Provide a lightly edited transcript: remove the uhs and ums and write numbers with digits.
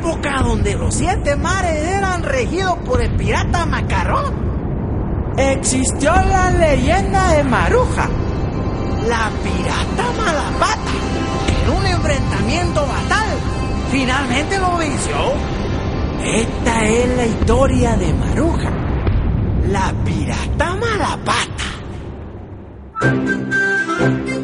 época donde los 7 mares eran regidos por el pirata Macarrón, existió la leyenda de Maruja, la pirata Malapata, que en un enfrentamiento fatal finalmente lo venció. Esta es la historia de Maruja, la pirata Malapata.